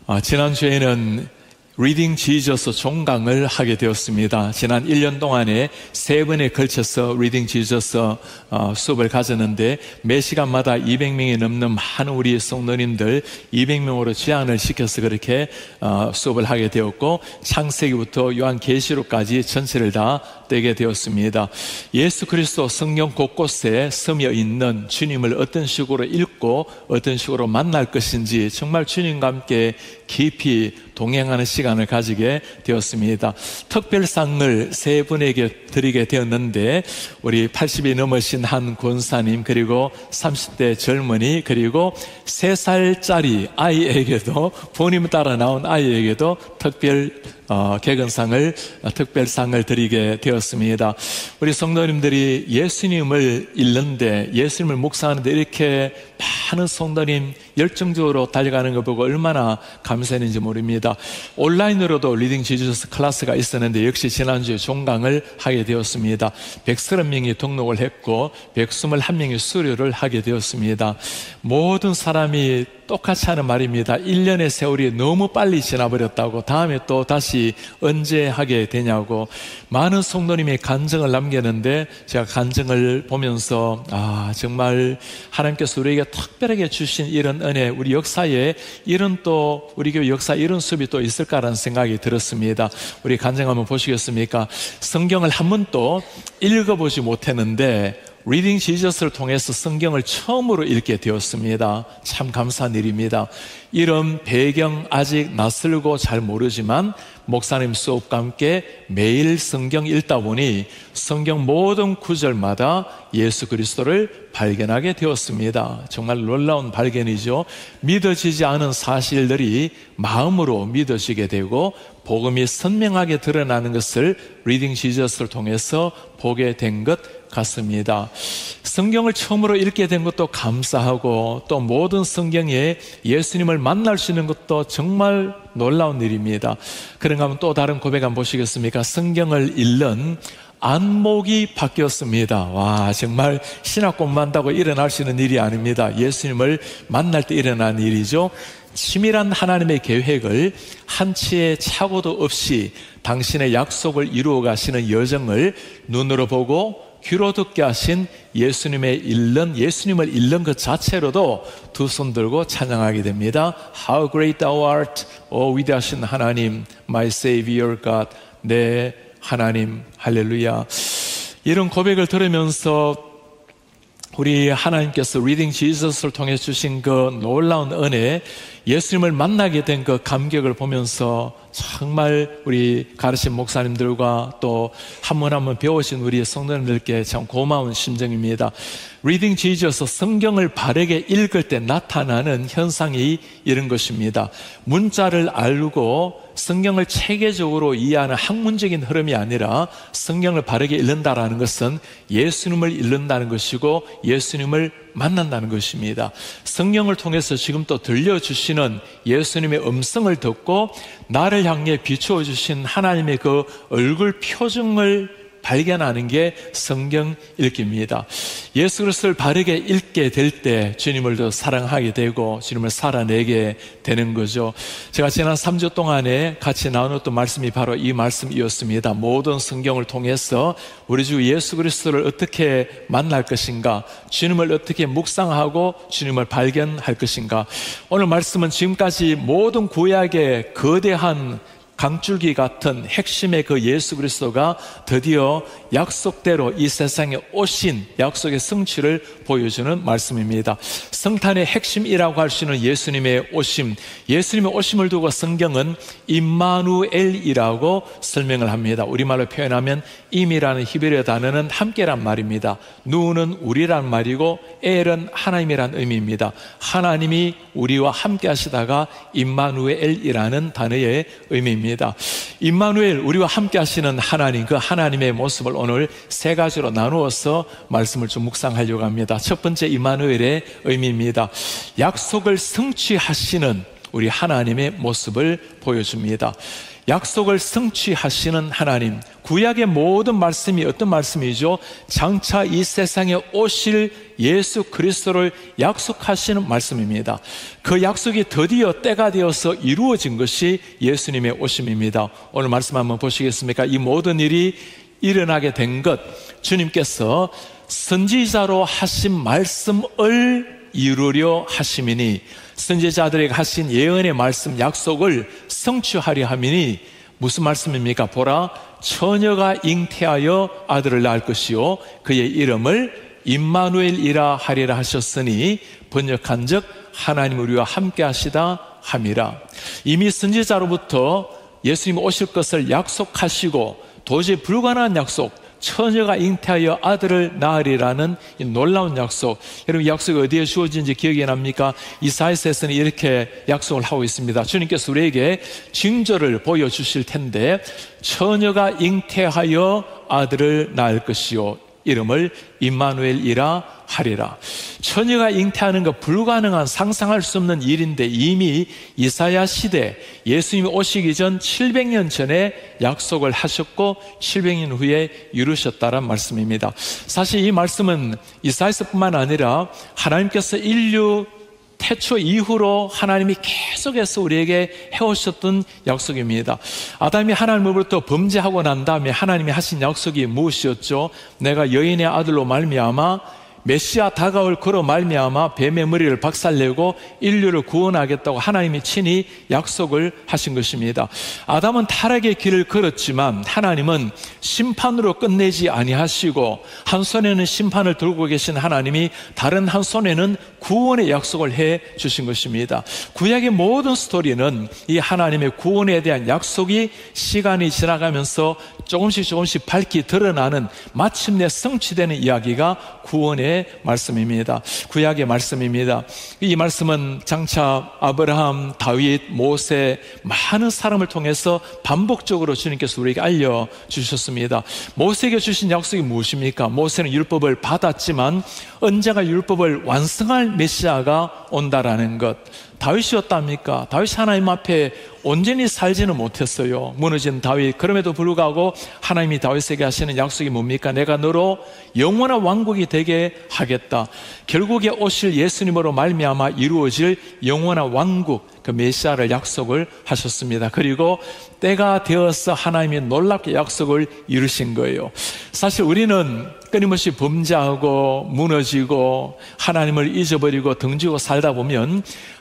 지난주에는 리딩 지저스 종강을 하게 되었습니다. 지난 1년 동안에 3번에 걸쳐서 리딩 지저스 수업을 가졌는데 매 시간마다 200명이 넘는 많은 우리 성도님들 200명으로 제한을 시켜서 그렇게 수업을 하게 되었고, 창세기부터 요한계시록까지 전체를 다 떼게 되었습니다. 예수 그리스도 성경 곳곳에 스며 있는 주님을 어떤 식으로 읽고 어떤 식으로 만날 것인지 정말 주님과 함께 깊이 동행하는 시간을 가지게 되었습니다. 특별상을 3분에게 드리게 되었는데, 우리 80이 넘으신 한 권사님, 그리고 30대 젊은이, 그리고 3살짜리 아이에게도, 본인 따라 나온 아이에게도 특별상을 드리게 되었습니다. 우리 성도님들이 예수님을 읽는데, 예수님을 묵상하는데 이렇게 많은 성도님 열정적으로 달려가는 거 보고 얼마나 감사했는지 모릅니다. 온라인으로도 리딩 지저스 클래스가 있었는데 역시 지난주에 종강을 하게 되었습니다. 130명이 등록을 했고 121명이 수료를 하게 되었습니다. 모든 사람이 똑같이 하는 말입니다. 1년의 세월이 너무 빨리 지나버렸다고, 다음에 또 다시 언제 하게 되냐고. 많은 성도님이 간증을 남겼는데, 제가 간증을 보면서 정말 하나님께서 우리에게 특별하게 주신 이런 은혜, 우리 역사에 이런, 또 우리 교회 역사에 이런 수업이 또 있을까라는 생각이 들었습니다. 우리 간증 한번 보시겠습니까? 성경을 한 번도 읽어보지 못했는데 리딩 지저스를 통해서 성경을 처음으로 읽게 되었습니다. 참 감사한 일입니다. 이런 배경 아직 낯설고 잘 모르지만 목사님 수업과 함께 매일 성경 읽다 보니 성경 모든 구절마다 예수 그리스도를 발견하게 되었습니다. 정말 놀라운 발견이죠. 믿어지지 않은 사실들이 마음으로 믿어지게 되고 복음이 선명하게 드러나는 것을 리딩 지저스를 통해서 보게 된 것 같습니다. 성경을 처음으로 읽게 된 것도 감사하고, 또 모든 성경에 예수님을 만날 수 있는 것도 정말 놀라운 일입니다. 그런가 하면 또 다른 고백 한번 보시겠습니까? 성경을 읽는 안목이 바뀌었습니다. 와, 정말 신학 공부한다고 일어날 수 있는 일이 아닙니다. 예수님을 만날 때 일어난 일이죠. 치밀한 하나님의 계획을 한치의 착오도 없이 당신의 약속을 이루어 가시는 여정을 눈으로 보고 귀로 듣게 하신 예수님을 읽는 것 자체로도 두 손 들고 찬양하게 됩니다. How great thou art, O 위대하신 하나님, my Savior God, 내 하나님, 할렐루야. 이런 고백을 들으면서 우리 하나님께서 리딩 지저스를 통해 주신 그 놀라운 은혜, 예수님을 만나게 된 그 감격을 보면서 정말 우리 가르친 목사님들과 또 한 번 한 번 배우신 우리 성도님들께 참 고마운 심정입니다. 리딩 지저스, 성경을 바르게 읽을 때 나타나는 현상이 이런 것입니다. 문자를 알고 성경을 체계적으로 이해하는 학문적인 흐름이 아니라 성경을 바르게 읽는다라는 것은 예수님을 읽는다는 것이고 예수님을 만난다는 것입니다. 성경을 통해서 지금 또 들려주시는 예수님의 음성을 듣고 나를 향해 비추어 주신 하나님의 그 얼굴 표정을 발견하는 게 성경 읽기입니다. 예수 그리스도를 바르게 읽게 될 때 주님을 더 사랑하게 되고 주님을 살아내게 되는 거죠. 제가 지난 3주 동안에 같이 나누었던 말씀이 바로 이 말씀이었습니다. 모든 성경을 통해서 우리 주 예수 그리스도를 어떻게 만날 것인가, 주님을 어떻게 묵상하고 주님을 발견할 것인가. 오늘 말씀은 지금까지 모든 구약의 거대한 강줄기 같은 핵심의 그 예수 그리스도가 드디어 약속대로 이 세상에 오신 약속의 성취를 보여주는 말씀입니다. 성탄의 핵심이라고 할 수 있는 예수님의 오심, 예수님의 오심을 두고 성경은 임마누엘이라고 설명을 합니다. 우리말로 표현하면 임이라는 히브리어 단어는 함께란 말입니다. 누는 우리란 말이고 엘은 하나님이란 의미입니다. 하나님이 우리와 함께 하시다가 임마누엘이라는 단어의 의미입니다. 임마누엘, 우리와 함께 하시는 하나님, 그 하나님의 모습을 오늘 3가지로 나누어서 말씀을 좀 묵상하려고 합니다. 첫 번째 임마누엘의 의미입니다. 약속을 성취하시는, 우리 하나님의 모습을 보여줍니다. 약속을 성취하시는 하나님, 구약의 모든 말씀이 어떤 말씀이죠? 장차 이 세상에 오실 예수 그리스도를 약속하시는 말씀입니다. 그 약속이 드디어 때가 되어서 이루어진 것이 예수님의 오심입니다. 오늘 말씀 한번 보시겠습니까? 이 모든 일이 일어나게 된 것, 주님께서 선지자로 하신 말씀을 이루려 하심이니, 선지자들에게 하신 예언의 말씀, 약속을 성취하려 함이니, 무슨 말씀입니까? 보라, 처녀가 잉태하여 아들을 낳을 것이요 그의 이름을 임마누엘이라 하리라 하셨으니, 번역한즉 하나님 우리와 함께 하시다 함이라. 이미 선지자로부터 예수님 오실 것을 약속하시고 도저히 불가능한 약속, 처녀가 잉태하여 아들을 낳으리라는 이 놀라운 약속, 여러분 이 약속이 어디에 주어진지 기억이 납니까? 이사야서에서는 이렇게 약속을 하고 있습니다. 주님께서 우리에게 징조를 보여주실 텐데, 처녀가 잉태하여 아들을 낳을 것이요 이름을 임마누엘이라 하리라. 처녀가 잉태하는 것 불가능한, 상상할 수 없는 일인데 이미 이사야 시대, 예수님이 오시기 전 700년 전에 약속을 하셨고 700년 후에 이루셨다란 말씀입니다. 사실 이 말씀은 이사야서뿐만 아니라 하나님께서 인류 태초 이후로 하나님이 계속해서 우리에게 해오셨던 약속입니다. 아담이 하나님으로부터 범죄하고 난 다음에 하나님이 하신 약속이 무엇이었죠? 내가 여인의 아들로 말미암아 메시아 다가올 그로 말미암아 뱀의 머리를 박살내고 인류를 구원하겠다고 하나님이 친히 약속을 하신 것입니다. 아담은 타락의 길을 걸었지만 하나님은 심판으로 끝내지 아니하시고, 한 손에는 심판을 들고 계신 하나님이 다른 한 손에는 구원의 약속을 해 주신 것입니다. 구약의 모든 스토리는 이 하나님의 구원에 대한 약속이 시간이 지나가면서 조금씩 밝히 드러나는, 마침내 성취되는 이야기가 구원의 말씀입니다. 구약의 말씀입니다. 이 말씀은 장차 아브라함, 다윗, 모세 많은 사람을 통해서 반복적으로 주님께서 우리에게 알려주셨습니다. 모세에게 주신 약속이 무엇입니까? 모세는 율법을 받았지만 언젠가 율법을 완성할 메시아가 온다라는 것. 다윗이었답니까? 다윗이 하나님 앞에 온전히 살지는 못했어요. 무너진 다윗. 그럼에도 불구하고 하나님이 다윗에게 하시는 약속이 뭡니까? 내가 너로 영원한 왕국이 되게 하겠다. 결국에 오실 예수님으로 말미암아 이루어질 영원한 왕국, 그 메시아를 약속을 하셨습니다. 그리고 때가 되어서 하나님이 놀랍게 약속을 이루신 거예요. 사실 우리는 끊임없이 범죄하고 무너지고 하나님을 잊어버리고 등지고 살다 보면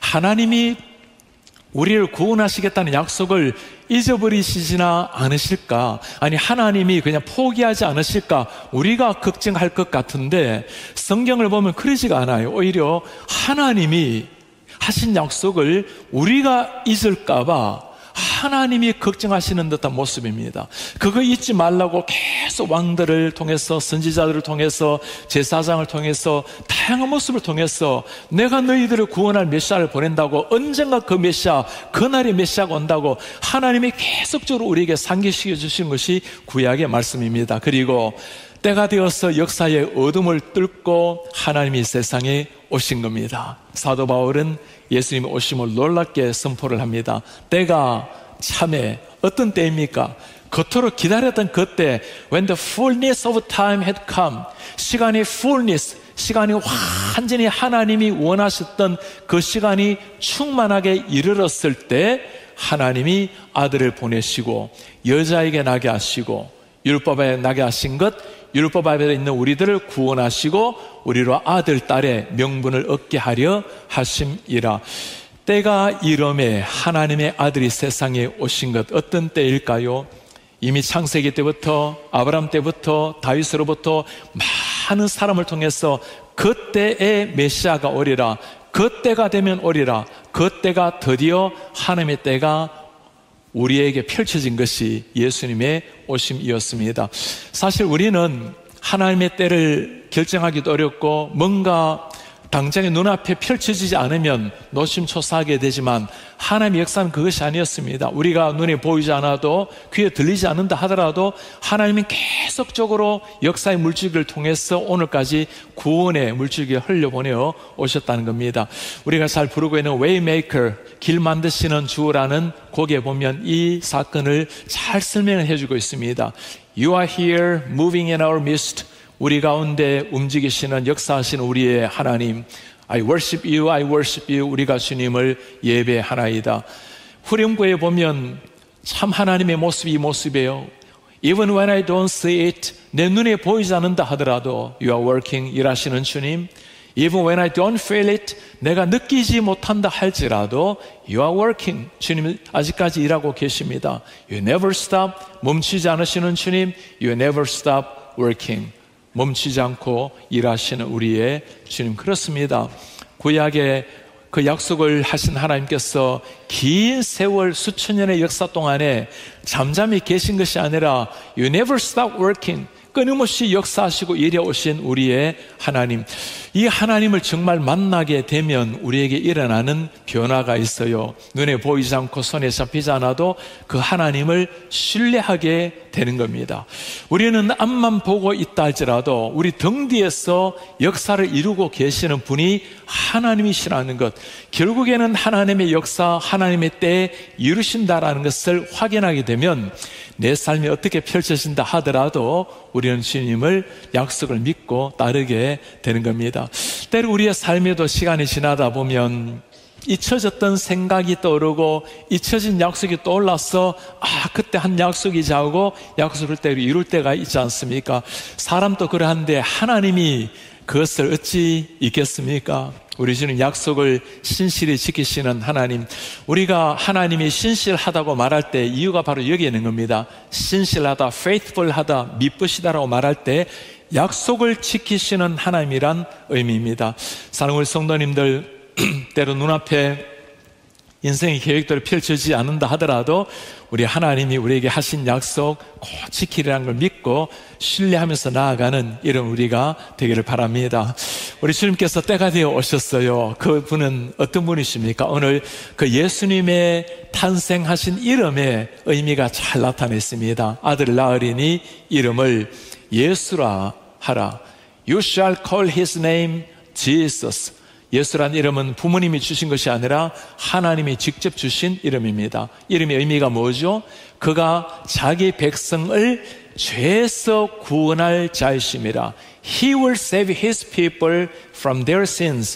하나님이 우리를 구원하시겠다는 약속을 잊어버리시지나 않으실까? 아니, 하나님이 그냥 포기하지 않으실까? 우리가 걱정할 것 같은데 성경을 보면 그러지가 않아요. 오히려 하나님이 하신 약속을 우리가 잊을까봐 하나님이 걱정하시는 듯한 모습입니다. 그거 잊지 말라고 계속 왕들을 통해서, 선지자들을 통해서, 제사장을 통해서, 다양한 모습을 통해서 내가 너희들을 구원할 메시아를 보낸다고, 언젠가 그 메시아, 그날의 메시아가 온다고 하나님이 계속적으로 우리에게 상기시켜 주신 것이 구약의 말씀입니다. 그리고 때가 되어서 역사의 어둠을 뚫고 하나님이 세상에 오신 겁니다. 사도 바울은 예수님의 오심을 놀랍게 선포를 합니다. 때가 참에 어떤 때입니까? 그토록 기다렸던 그때, when the fullness of time had come, 시간의 fullness, 시간이 완전히 하나님이 원하셨던 그 시간이 충만하게 이르렀을 때 하나님이 아들을 보내시고 여자에게 나게 하시고 율법에 나게 하신 것, 율법 아래 있는 우리들을 구원하시고 우리로 아들, 딸의 명분을 얻게 하려 하심이라. 때가 이름에 하나님의 아들이 세상에 오신 것, 어떤 때일까요? 이미 창세기 때부터, 아브라함 때부터, 다윗으로부터 많은 사람을 통해서 그 때에 메시아가 오리라, 그 때가 되면 오리라, 그 때가 드디어 하나님의 때가 우리에게 펼쳐진 것이 예수님의 오심이었습니다. 사실 우리는 하나님의 때를 결정하기도 어렵고 뭔가 당장의 눈앞에 펼쳐지지 않으면 노심초사하게 되지만 하나님의 역사는 그것이 아니었습니다. 우리가 눈에 보이지 않아도 귀에 들리지 않는다 하더라도 하나님은 계속적으로 역사의 물줄기를 통해서 오늘까지 구원의 물줄기를 흘려보내어 오셨다는 겁니다. 우리가 잘 부르고 있는 Waymaker, 길 만드시는 주라는 곡에 보면 이 사건을 잘 설명해 주고 있습니다. You are here moving in our midst. 우리 가운데 움직이시는 역사하시는 우리의 하나님, I worship you, I worship you. 우리가 주님을 예배하나이다. 후렴구에 보면 참 하나님의 모습이 이 모습이에요. Even when I don't see it, 내 눈에 보이지 않는다 하더라도 You are working, 일하시는 주님. Even when I don't feel it, 내가 느끼지 못한다 할지라도 You are working, 주님 아직까지 일하고 계십니다. You never stop, 멈추지 않으시는 주님. You never stop working, 멈추지 않고 일하시는 우리의 주님. 그렇습니다. 구약의 그 약속을 하신 하나님께서 긴 세월 수천 년의 역사 동안에 잠잠히 계신 것이 아니라 You never stop working, 끊임없이 역사하시고 일해오신 우리의 하나님. 이 하나님을 정말 만나게 되면 우리에게 일어나는 변화가 있어요. 눈에 보이지 않고 손에 잡히지 않아도 그 하나님을 신뢰하게 되는 겁니다. 우리는 앞만 보고 있다 할지라도 우리 등 뒤에서 역사를 이루고 계시는 분이 하나님이시라는 것, 결국에는 하나님의 역사, 하나님의 때에 이루신다라는 것을 확인하게 되면 내 삶이 어떻게 펼쳐진다 하더라도 우리는 주님을 약속을 믿고 따르게 되는 겁니다. 때로 우리의 삶에도 시간이 지나다 보면 잊혀졌던 생각이 떠오르고 잊혀진 약속이 떠올라서 그때 한 약속이지 하고 약속을 때로 이룰 때가 있지 않습니까? 사람도 그러한데 하나님이 그것을 어찌 잊겠습니까? 우리 주님 약속을 신실히 지키시는 하나님. 우리가 하나님이 신실하다고 말할 때 이유가 바로 여기에 있는 겁니다. 신실하다, faithful하다, 미쁘시다라고 말할 때 약속을 지키시는 하나님이란 의미입니다. 사랑하는 성도님들, 때로 눈앞에 인생의 계획대로 펼쳐지지 않는다 하더라도 우리 하나님이 우리에게 하신 약속 꼭 지키리라는 걸 믿고 신뢰하면서 나아가는 이런 우리가 되기를 바랍니다. 우리 주님께서 때가 되어 오셨어요. 그분은 어떤 분이십니까? 오늘 그 예수님의 탄생하신 이름의 의미가 잘 나타냈습니다. 아들을 낳으리니 이름을 예수라 하라. You shall call his name Jesus. 예수란 이름은 부모님이 주신 것이 아니라 하나님이 직접 주신 이름입니다. 이름의 의미가 뭐죠? 그가 자기 백성을 죄에서 구원할 자이심이라. He will save his people from their sins.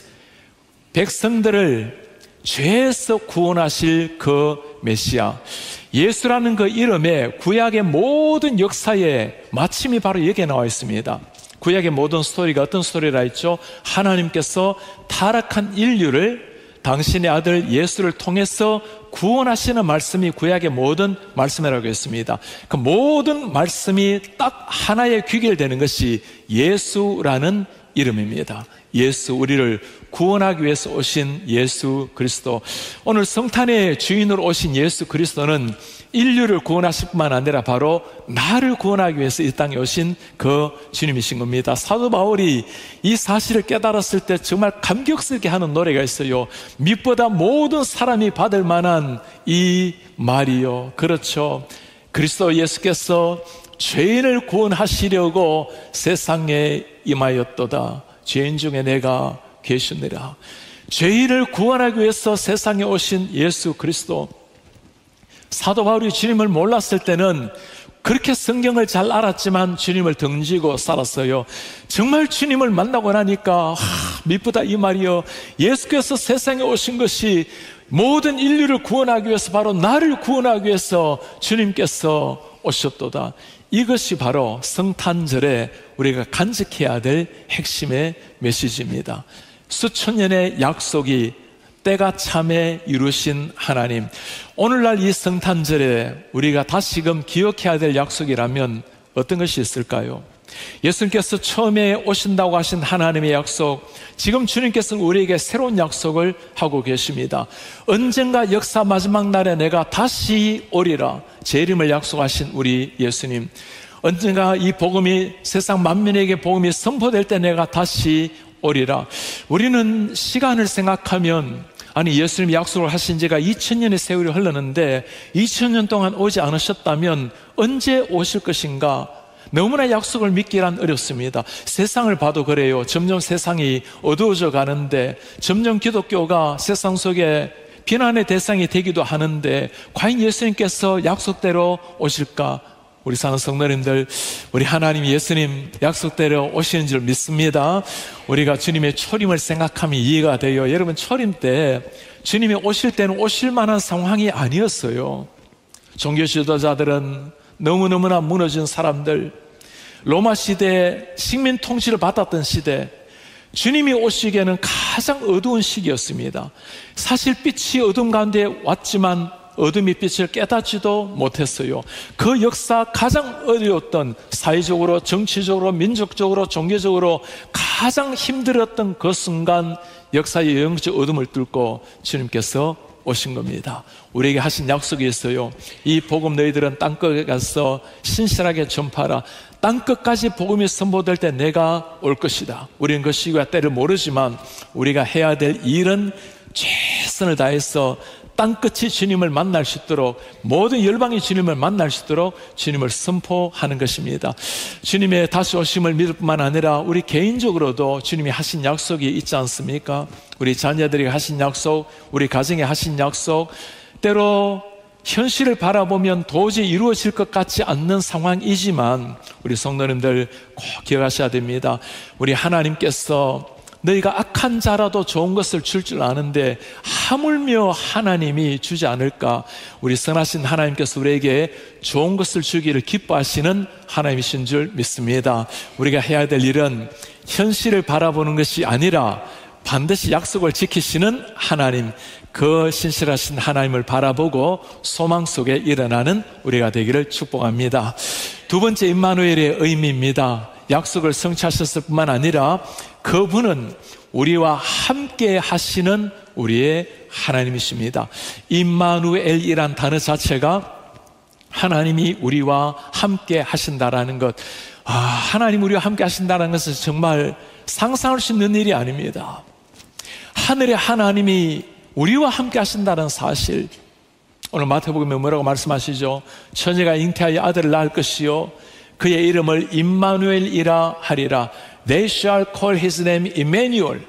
백성들을 죄에서 구원하실 그 메시아. 예수라는 그 이름에 구약의 모든 역사의 마침이 바로 여기에 나와 있습니다. 구약의 모든 스토리가 어떤 스토리라 했죠? 하나님께서 타락한 인류를 당신의 아들 예수를 통해서 구원하시는 말씀이 구약의 모든 말씀이라고 했습니다. 그 모든 말씀이 딱 하나에 귀결되는 것이 예수라는 이름입니다. 예수, 우리를 구원하기 위해서 오신 예수 그리스도. 오늘 성탄의 주인으로 오신 예수 그리스도는 인류를 구원하실 뿐만 아니라 바로 나를 구원하기 위해서 이 땅에 오신 그 주님이신 겁니다. 사도 바울이 이 사실을 깨달았을 때 정말 감격스럽게 하는 노래가 있어요. 밑보다 모든 사람이 받을 만한 이 말이요. 그렇죠. 그리스도 예수께서 죄인을 구원하시려고 세상에 임하였도다. 죄인 중에 내가 계시느라. 죄인을 구원하기 위해서 세상에 오신 예수 그리스도. 사도 바울이 주님을 몰랐을 때는 그렇게 성경을 잘 알았지만 주님을 등지고 살았어요. 정말 주님을 만나고 나니까 미쁘다 이 말이요. 예수께서 세상에 오신 것이 모든 인류를 구원하기 위해서, 바로 나를 구원하기 위해서 주님께서 오셨도다. 이것이 바로 성탄절에 우리가 간직해야 될 핵심의 메시지입니다. 수천 년의 약속이 때가 참에 이루신 하나님. 오늘날 이 성탄절에 우리가 다시금 기억해야 될 약속이라면 어떤 것이 있을까요? 예수님께서 처음에 오신다고 하신 하나님의 약속, 지금 주님께서는 우리에게 새로운 약속을 하고 계십니다. 언젠가 역사 마지막 날에 내가 다시 오리라, 제 이름을 약속하신 우리 예수님. 언젠가 이 복음이 세상 만민에게 복음이 선포될 때 내가 다시 오리라. 우리는 시간을 생각하면 아니 예수님이 약속을 하신 지가 2000년의 세월이 흘렀는데 2000년 동안 오지 않으셨다면 언제 오실 것인가? 너무나 약속을 믿기란 어렵습니다. 세상을 봐도 그래요. 점점 세상이 어두워져 가는데 점점 기독교가 세상 속에 비난의 대상이 되기도 하는데 과연 예수님께서 약속대로 오실까? 우리 사는 성도님들, 우리 하나님 예수님 약속대로 오시는 줄 믿습니다. 우리가 주님의 초림을 생각하면 이해가 돼요. 여러분, 초림 때 주님이 오실 때는 오실 만한 상황이 아니었어요. 종교 지도자들은 너무너무나 무너진 사람들, 로마 시대 식민 통치를 받았던 시대, 주님이 오시기에는 가장 어두운 시기였습니다. 사실 빛이 어둠 가운데 왔지만 어둠이 빛을 깨닫지도 못했어요. 그 역사 가장 어려웠던, 사회적으로, 정치적으로, 민족적으로, 종교적으로 가장 힘들었던 그 순간 역사의 영적 어둠을 뚫고 주님께서 오신 겁니다. 우리에게 하신 약속이 있어요. 이 복음 너희들은 땅끝에 가서 신실하게 전파하라. 땅끝까지 복음이 선포될 때 내가 올 것이다. 우리는 그 시기와 때를 모르지만 우리가 해야 될 일은 최선을 다해서 땅끝이 주님을 만날 수 있도록, 모든 열방이 주님을 만날 수 있도록 주님을 선포하는 것입니다. 주님의 다시 오심을 믿을 뿐만 아니라 우리 개인적으로도 주님이 하신 약속이 있지 않습니까? 우리 자녀들에게 하신 약속, 우리 가정에 하신 약속, 때로 현실을 바라보면 도저히 이루어질 것 같지 않는 상황이지만 우리 성도님들 꼭 기억하셔야 됩니다. 우리 하나님께서 너희가 악한 자라도 좋은 것을 줄 아는데 하물며 하나님이 주지 않을까? 우리 선하신 하나님께서 우리에게 좋은 것을 주기를 기뻐하시는 하나님이신 줄 믿습니다. 우리가 해야 될 일은 현실을 바라보는 것이 아니라 반드시 약속을 지키시는 하나님, 그 신실하신 하나님을 바라보고 소망 속에 일어나는 우리가 되기를 축복합니다. 두 번째, 임마누엘의 의미입니다. 약속을 성취하셨을 뿐만 아니라 그분은 우리와 함께 하시는 우리의 하나님이십니다. 임마누엘이란 단어 자체가 하나님이 우리와 함께 하신다라는 것, 하나님 우리와 함께 하신다는 것은 정말 상상할 수 있는 일이 아닙니다. 하늘의 하나님이 우리와 함께 하신다는 사실, 오늘 마태복음에 뭐라고 말씀하시죠? 처녀가 잉태하여 아들을 낳을 것이요 그의 이름을 임마누엘이라 하리라. They shall call his name Emmanuel,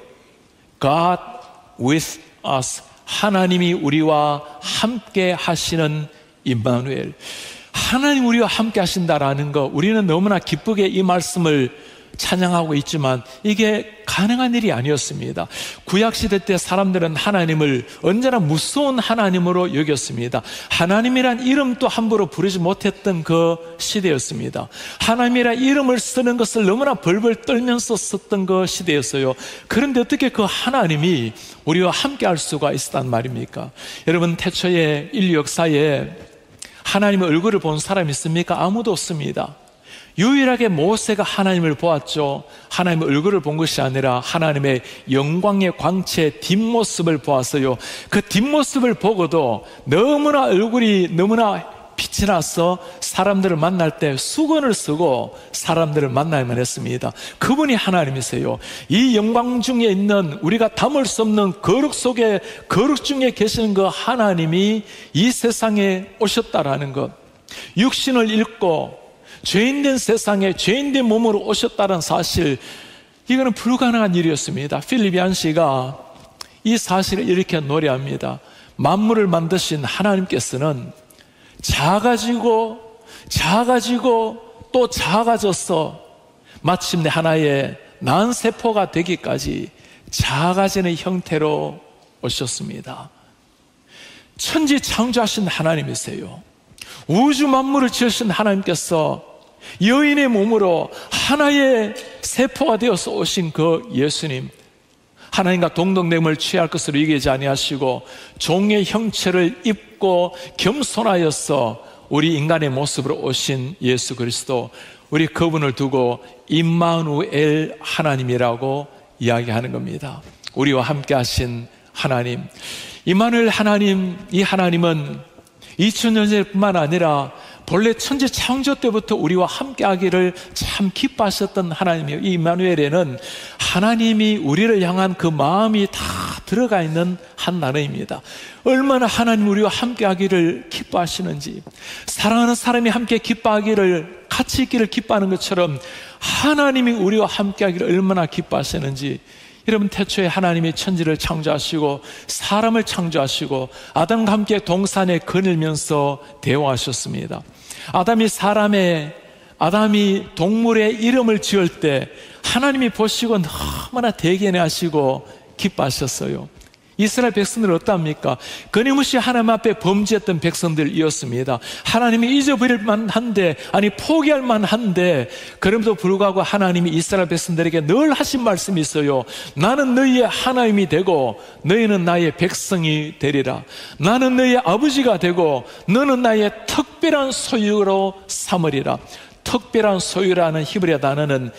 God with us. 하나님이 우리와 함께 하시는 임마누엘. 하나님 우리와 함께 하신다라는 거, 우리는 너무나 기쁘게 이 말씀을 찬양하고 있지만 이게 가능한 일이 아니었습니다. 구약시대 때 사람들은 하나님을 언제나 무서운 하나님으로 여겼습니다. 하나님이란 이름도 함부로 부르지 못했던 그 시대였습니다. 하나님이란 이름을 쓰는 것을 너무나 벌벌 떨면서 썼던 그 시대였어요. 그런데 어떻게 그 하나님이 우리와 함께 할 수가 있었단 말입니까? 여러분, 태초의 인류 역사에 하나님의 얼굴을 본 사람이 있습니까? 아무도 없습니다. 유일하게 모세가 하나님을 보았죠. 하나님의 얼굴을 본 것이 아니라 하나님의 영광의 광채 뒷모습을 보았어요. 그 뒷모습을 보고도 너무나 얼굴이 너무나 빛이 나서 사람들을 만날 때 수건을 쓰고 사람들을 만나야만 했습니다. 그분이 하나님이세요. 이 영광 중에 있는, 우리가 담을 수 없는 거룩 속에 거룩 중에 계시는 그 하나님이 이 세상에 오셨다라는 것, 육신을 입고 죄인된 세상에 죄인된 몸으로 오셨다는 사실, 이거는 불가능한 일이었습니다. 필립 얀시가 이 사실을 이렇게 노래합니다. 만물을 만드신 하나님께서는 작아지고 또 작아져서 마침내 하나의 난세포가 되기까지 작아지는 형태로 오셨습니다. 천지 창조하신 하나님이세요. 우주 만물을 지으신 하나님께서 여인의 몸으로 하나의 세포가 되어서 오신 그 예수님, 하나님과 동등됨을 취할 것으로 여기지 아니하시고 종의 형체를 입고 겸손하여서 우리 인간의 모습으로 오신 예수 그리스도, 우리 그분을 두고 임마누엘 하나님이라고 이야기하는 겁니다. 우리와 함께 하신 하나님, 임마누엘 하나님, 이 하나님은 2000년 전뿐만 아니라 본래 천지 창조 때부터 우리와 함께 하기를 참 기뻐하셨던 하나님이에요. 이 임마누엘에는 하나님이 우리를 향한 그 마음이 다 들어가 있는 한 단어입니다. 얼마나 하나님 우리와 함께 하기를 기뻐하시는지, 사랑하는 사람이 함께 기뻐하기를, 같이 있기를 기뻐하는 것처럼 하나님이 우리와 함께 하기를 얼마나 기뻐하시는지. 여러분, 태초에 하나님이 천지를 창조하시고 사람을 창조하시고 아담과 함께 동산에 거닐면서 대화하셨습니다. 아담이 동물의 이름을 지을 때 하나님이 보시고 너무나 대견해하시고 기뻐하셨어요. 이스라엘 백성들은 어떠합니까? 끊임없이 하나님 앞에 범죄했던 백성들이었습니다. 하나님이 잊어버릴 만한데, 아니 포기할 만한데, 그럼에도 불구하고 하나님이 이스라엘 백성들에게 늘 하신 말씀이 있어요. 나는 너희의 하나님이 되고 너희는 나의 백성이 되리라. 나는 너희의 아버지가 되고 너는 나의 특별한 소유로 삼으리라. 특별한 소유라는 히브리어 단어는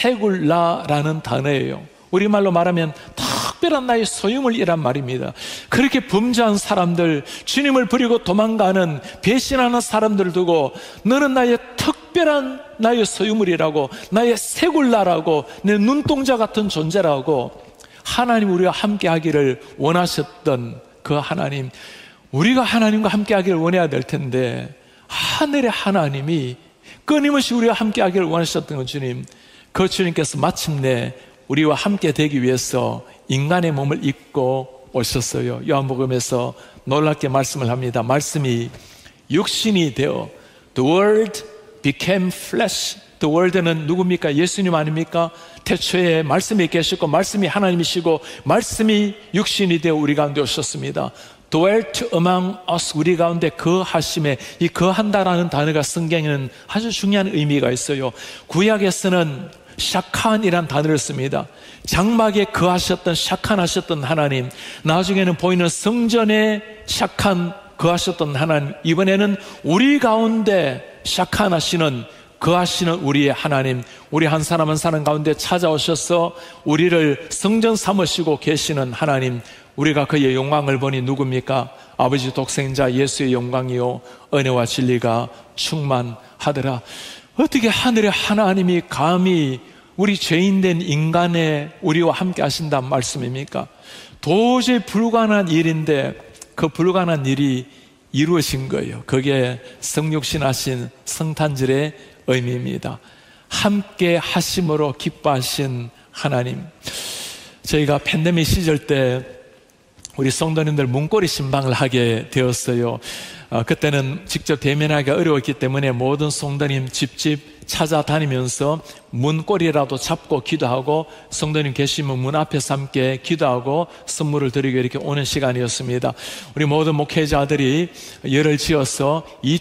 세굴라라는 단어예요. 우리말로 말하면 특별한 나의 소유물이란 말입니다. 그렇게 범죄한 사람들, 주님을 버리고 도망가는, 배신하는 사람들을 두고 너는 나의 특별한 나의 소유물이라고, 나의 세굴라라고, 내 눈동자 같은 존재라고 하나님 우리와 함께 하기를 원하셨던 그 하나님, 우리가 하나님과 함께 하기를 원해야 될 텐데 하늘의 하나님이 끊임없이 우리와 함께 하기를 원하셨던 그 주님, 그 주님께서 마침내 우리와 함께 되기 위해서 인간의 몸을 입고 오셨어요. 요한복음에서 놀랍게 말씀을 합니다. 말씀이 육신이 되어 The Word became flesh. The Word는 누굽니까? 예수님 아닙니까? 태초에 말씀이 계셨고 말씀이 하나님이시고 말씀이 육신이 되어 우리 가운데 오셨습니다. Dwelt among us. 우리 가운데 거하심에, 이 거한다라는 단어가 성경에는 아주 중요한 의미가 있어요. 구약에서는 샤칸이란 단어를 씁니다. 장막에 거하셨던, 샤칸하셨던 하나님, 나중에는 보이는 성전에 샤칸 거하셨던 하나님, 이번에는 우리 가운데 샤칸하시는, 거하시는 우리의 하나님, 우리 한 사람 한 사람 가운데 찾아오셔서 우리를 성전 삼으시고 계시는 하나님, 우리가 그의 영광을 보니 누굽니까? 아버지 독생자 예수의 영광이요 은혜와 진리가 충만하더라. 어떻게 하늘의 하나님이 감히 우리 죄인된 인간의 우리와 함께 하신단 말씀입니까? 도저히 불가능한 일인데 그 불가능한 일이 이루어진 거예요. 그게 성육신하신 성탄절의 의미입니다. 함께 하심으로 기뻐하신 하나님. 저희가 팬데믹 시절 때 우리 성도님들 문고리 신방을 하게 되었어요. 그때는 직접 대면하기가 어려웠기 때문에 모든 성도님 집집 찾아다니면서 문고리라도 잡고 기도하고, 성도님 계시면 문 앞에서 함께 기도하고 선물을 드리고 이렇게 오는 시간이었습니다. 우리 모든 목회자들이 열을 지어서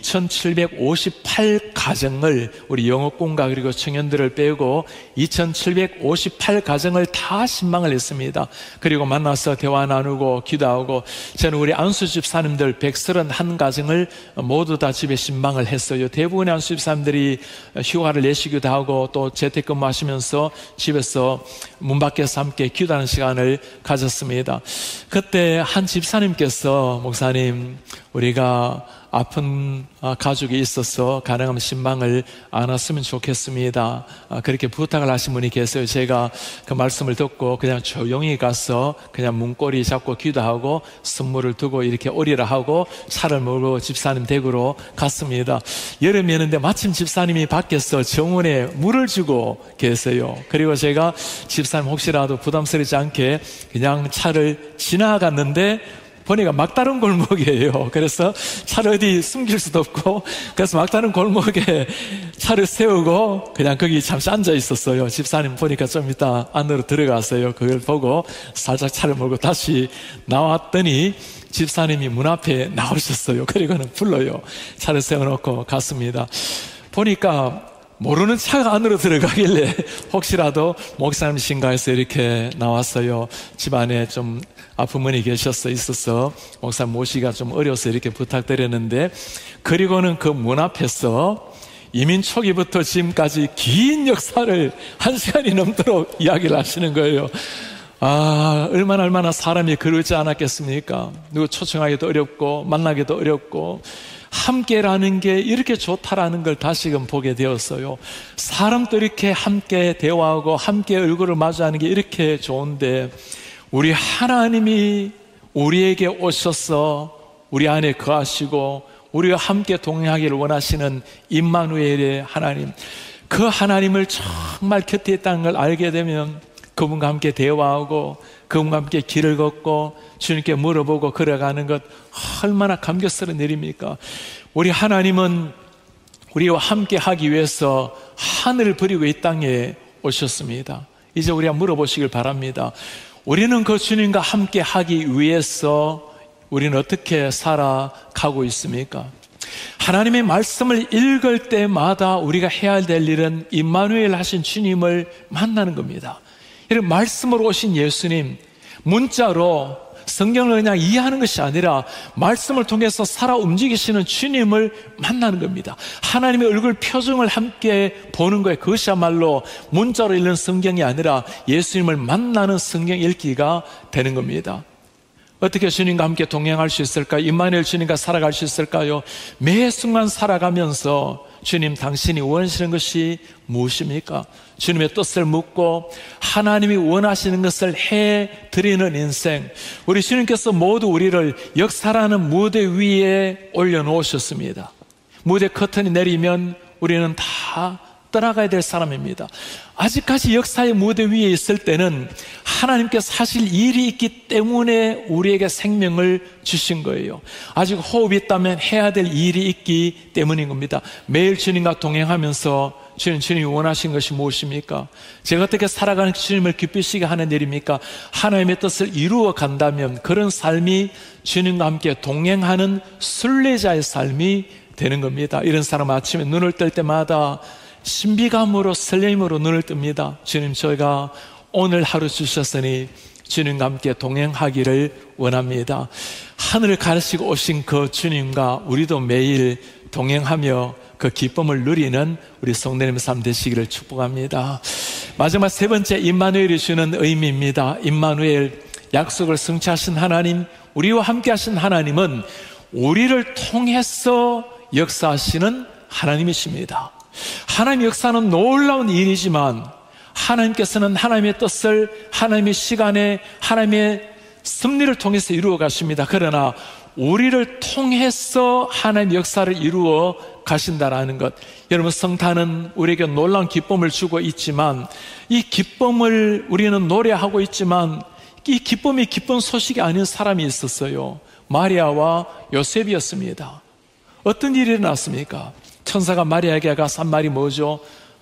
2758가정을, 우리 영업공과 그리고 청년들을 빼고 2758가정을 다 신방을 했습니다. 그리고 만나서 대화 나누고 기도하고, 저는 우리 안수 집사님들 131가정을 모두 다 집에 신방을 했어요. 대부분의 안수 집사님들이 휴가를 내시기도 하고 또 재택근무 하시면서 집에서 문 밖에서 함께 기도하는 시간을 가졌습니다. 그때 한 집사님께서, 목사님, 우리가 아픈 가족이 있어서 가능하면 신방을 안 왔으면 좋겠습니다. 그렇게 부탁을 하신 분이 계세요. 제가 그 말씀을 듣고 그냥 조용히 가서 그냥 문고리 잡고 기도하고 선물을 두고 이렇게 오리라 하고 차를 몰고 집사님 댁으로 갔습니다. 여름이었는데 마침 집사님이 밖에서 정원에 물을 주고 계세요. 그리고 제가 집사님 혹시라도 부담스럽지 않게 그냥 차를 지나갔는데 보니까 막다른 골목이에요. 그래서 차를 어디 숨길 수도 없고, 그래서 막다른 골목에 차를 세우고 그냥 거기 잠시 앉아 있었어요. 집사님 보니까 좀 이따 안으로 들어갔어요. 그걸 보고 살짝 차를 몰고 다시 나왔더니 집사님이 문 앞에 나오셨어요. 그리고는 불러요. 차를 세워놓고 갔습니다. 보니까 모르는 차가 안으로 들어가길래 혹시라도 목사님이신가 해서 이렇게 나왔어요. 집안에 좀 아픈 분이 있어서 목사님 모시기가 좀 어려워서 이렇게 부탁드렸는데, 그리고는 그 문 앞에서 이민 초기부터 지금까지 긴 역사를 1시간이 넘도록 이야기를 하시는 거예요. 얼마나 사람이 그러지 않았겠습니까? 누구 초청하기도 어렵고 만나기도 어렵고 함께라는 게 이렇게 좋다라는 걸 다시금 보게 되었어요. 사람도 이렇게 함께 대화하고 함께 얼굴을 마주하는 게 이렇게 좋은데, 우리 하나님이 우리에게 오셔서 우리 안에 거하시고 우리와 함께 동행하기를 원하시는 임마누엘의 하나님, 그 하나님을 정말 곁에 있다는 걸 알게 되면 그분과 함께 대화하고 그분과 함께 길을 걷고 주님께 물어보고 걸어가는 것 얼마나 감격스러운 일입니까? 우리 하나님은 우리와 함께 하기 위해서 하늘을 버리고 이 땅에 오셨습니다. 이제 우리가 물어보시길 바랍니다. 우리는 그 주님과 함께 하기 위해서 우리는 어떻게 살아가고 있습니까? 하나님의 말씀을 읽을 때마다 우리가 해야 될 일은 임마누엘 하신 주님을 만나는 겁니다. 이런 말씀으로 오신 예수님, 문자로 성경을 그냥 이해하는 것이 아니라 말씀을 통해서 살아 움직이시는 주님을 만나는 겁니다. 하나님의 얼굴 표정을 함께 보는 거예요. 그것이야말로 문자로 읽는 성경이 아니라 예수님을 만나는 성경 읽기가 되는 겁니다. 어떻게 주님과 함께 동행할 수 있을까요? 임마누엘 주님과 살아갈 수 있을까요? 매 순간 살아가면서 주님, 당신이 원하시는 것이 무엇입니까? 주님의 뜻을 묻고 하나님이 원하시는 것을 해드리는 인생. 우리 주님께서 모두 우리를 역사라는 무대 위에 올려놓으셨습니다. 무대 커튼이 내리면 우리는 다 떠나가야 될 사람입니다. 아직까지 역사의 무대 위에 있을 때는 하나님께서 하실 일이 있기 때문에 우리에게 생명을 주신 거예요. 아직 호흡이 있다면 해야 될 일이 있기 때문인 겁니다. 매일 주님과 동행하면서 주님이 원하신 것이 무엇입니까? 제가 어떻게 살아가는 주님을 기쁘시게 하는 일입니까? 하나님의 뜻을 이루어 간다면 그런 삶이 주님과 함께 동행하는 순례자의 삶이 되는 겁니다. 이런 사람은 아침에 눈을 뜰 때마다 신비감으로 설렘으로 눈을 뜹니다. 주님, 저희가 오늘 하루 주셨으니 주님과 함께 동행하기를 원합니다. 하늘을 가르치고 오신 그 주님과 우리도 매일 동행하며 그 기쁨을 누리는 우리 성도님의 삶 되시기를 축복합니다. 마지막 세 번째, 임마누엘이 주는 의미입니다. 임마누엘, 약속을 성취하신 하나님, 우리와 함께 하신 하나님은 우리를 통해서 역사하시는 하나님이십니다. 하나님의 역사는 놀라운 일이지만 하나님께서는 하나님의 뜻을 하나님의 시간에 하나님의 섭리를 통해서 이루어 가십니다. 그러나 우리를 통해서 하나님의 역사를 이루어 가신다라는 것, 여러분, 성탄은 우리에게 놀라운 기쁨을 주고 있지만 이 기쁨을 우리는 노래하고 있지만 이 기쁨이 기쁜 소식이 아닌 사람이 있었어요. 마리아와 요셉이었습니다. 어떤 일이 일어났습니까? 천사가 마리아에게 가서 한 말이 뭐죠?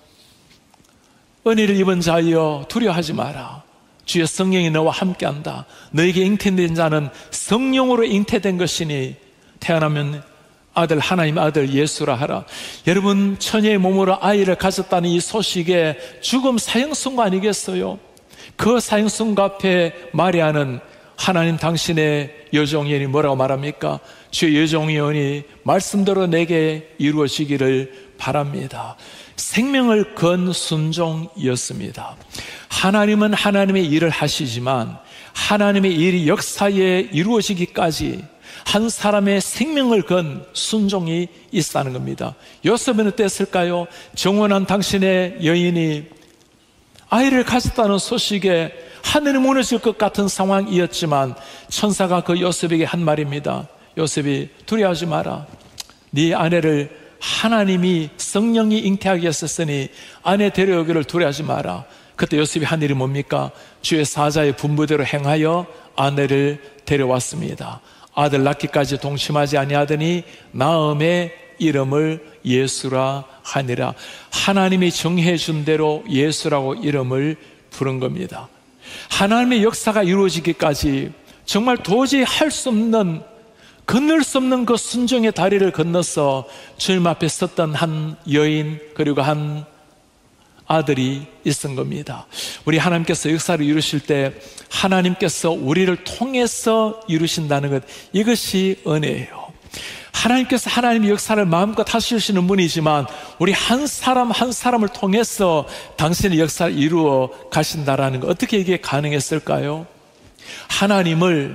은혜를 입은 자여 두려워하지 마라. 주의 성령이 너와 함께한다. 너에게 잉태된 자는 성령으로 잉태된 것이니 태어나면 아들, 하나님 아들 예수라 하라. 여러분, 처녀의 몸으로 아이를 가졌다는 이 소식에 죽음 사형선고 아니겠어요? 그 사형선고 앞에 마리아는 하나님 당신의 여종이니 뭐라고 말합니까? 주의 여종이오니 말씀대로 내게 이루어지기를 바랍니다. 생명을 건 순종이었습니다. 하나님은 하나님의 일을 하시지만 하나님의 일이 역사에 이루어지기까지 한 사람의 생명을 건 순종이 있다는 겁니다. 요셉은 어땠을까요? 정원한 당신의 여인이 아이를 가졌다는 소식에 하늘이 무너질 것 같은 상황이었지만 천사가 그 요셉에게 한 말입니다. 요셉이 두려워하지 마라. 네 아내를 하나님이 성령이 잉태하게 했었으니 아내 데려오기를 두려워하지 마라. 그때 요셉이 한 일이 뭡니까? 주의 사자의 분부대로 행하여 아내를 데려왔습니다. 아들 낳기까지 동침하지 아니하더니 나음의 이름을 예수라 하니라. 하나님이 정해준 대로 예수라고 이름을 부른 겁니다. 하나님의 역사가 이루어지기까지 정말 도저히 할 수 없는, 건널 수 없는 그 순종의 다리를 건너서 주님 앞에 섰던 한 여인, 그리고 한 아들이 있은 겁니다. 우리 하나님께서 역사를 이루실 때 하나님께서 우리를 통해서 이루신다는 것, 이것이 은혜예요. 하나님께서 하나님의 역사를 마음껏 하시는 분이지만 우리 한 사람 한 사람을 통해서 당신의 역사를 이루어 가신다라는 것, 어떻게 이게 가능했을까요? 하나님을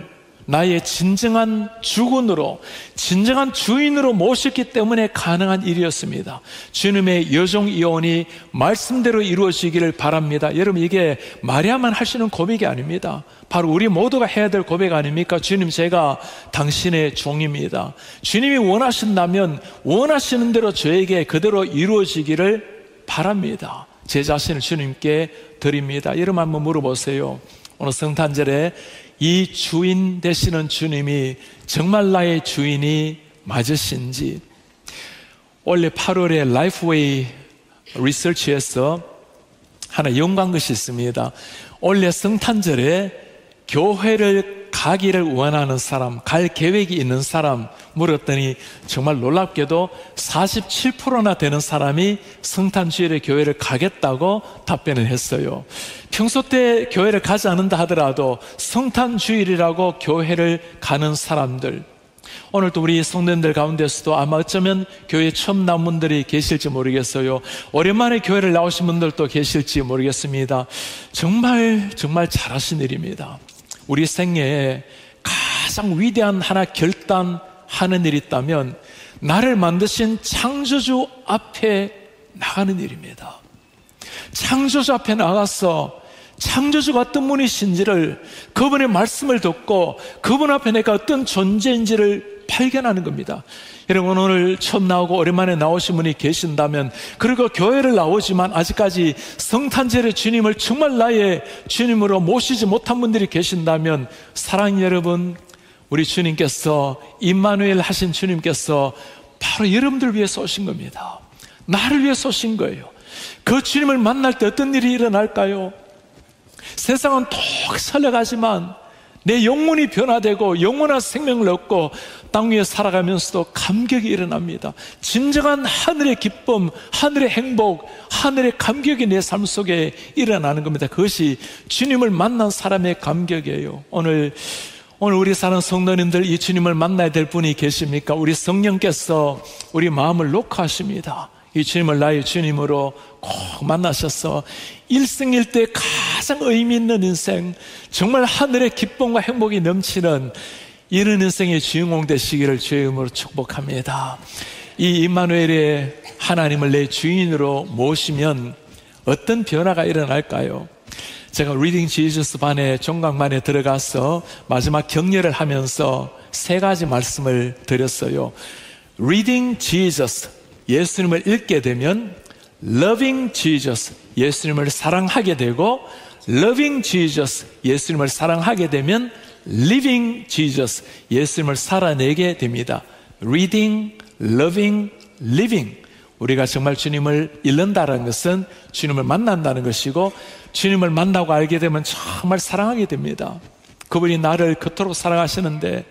나의 진정한 주군으로, 진정한 주인으로 모셨기 때문에 가능한 일이었습니다. 주님의 여종 이혼이 말씀대로 이루어지기를 바랍니다. 여러분, 이게 말야만 할 수 있는 고백이 아닙니다. 바로 우리 모두가 해야 될 고백 아닙니까? 주님, 제가 당신의 종입니다. 주님이 원하신다면 원하시는 대로 저에게 그대로 이루어지기를 바랍니다. 제 자신을 주님께 드립니다. 여러분, 한번 물어보세요. 오늘 성탄절에 이 주인 되시는 주님이 정말 나의 주인이 맞으신지. 원래 8월에 라이프웨이 리서치에서 하나 연구한 것이 있습니다. 원래 성탄절에 교회를 가기를 원하는 사람, 갈 계획이 있는 사람 물었더니 정말 놀랍게도 47%나 되는 사람이 성탄주일에 교회를 가겠다고 답변을 했어요. 평소 때 교회를 가지 않는다 하더라도 성탄주일이라고 교회를 가는 사람들, 오늘도 우리 성도님들 가운데서도 아마 어쩌면 교회에 처음 나온 분들이 계실지 모르겠어요. 오랜만에 교회를 나오신 분들도 계실지 모르겠습니다. 정말 잘하신 일입니다. 우리 생애에 가장 위대한 하나 결단하는 일이 있다면 나를 만드신 창조주 앞에 나가는 일입니다. 창조주 앞에 나가서 창조주가 어떤 분이신지를, 그분의 말씀을 듣고 그분 앞에 내가 어떤 존재인지를 발견하는 겁니다. 여러분, 오늘 처음 나오고 오랜만에 나오신 분이 계신다면, 그리고 교회를 나오지만 아직까지 성탄절의 주님을 정말 나의 주님으로 모시지 못한 분들이 계신다면, 사랑하는 여러분, 우리 주님께서, 임마누엘 하신 주님께서 바로 여러분들을 위해서 오신 겁니다. 나를 위해서 오신 거예요. 그 주님을 만날 때 어떤 일이 일어날까요? 세상은 톡 살려가지만 내 영혼이 변화되고 영원한 생명을 얻고 땅 위에 살아가면서도 감격이 일어납니다. 진정한 하늘의 기쁨, 하늘의 행복, 하늘의 감격이 내 삶 속에 일어나는 겁니다. 그것이 주님을 만난 사람의 감격이에요. 오늘 우리 사는 성도님들, 이 주님을 만나야 될 분이 계십니까? 우리 성령께서 우리 마음을 녹화하십니다. 이 주님을 나의 주님으로 꼭 만나셔서 일생일대 가장 의미 있는 인생, 정말 하늘의 기쁨과 행복이 넘치는 이런 인생의 주인공 되시기를 주의 이름으로 축복합니다. 이 임마누엘의 하나님을 내 주인으로 모시면 어떤 변화가 일어날까요? 제가 리딩 지저스 반에, 종강반에 들어가서 마지막 격려를 하면서 세 가지 말씀을 드렸어요. Reading Jesus, 예수님을 읽게 되면 Loving Jesus, 예수님을 사랑하게 되고, Loving Jesus, 예수님을 사랑하게 되면 Living Jesus, 예수님을 살아내게 됩니다. Reading, Loving, Living. 우리가 정말 주님을 잃는다는 것은 주님을 만난다는 것이고, 주님을 만나고 알게 되면 정말 사랑하게 됩니다. 그분이 나를 그토록 사랑하시는데,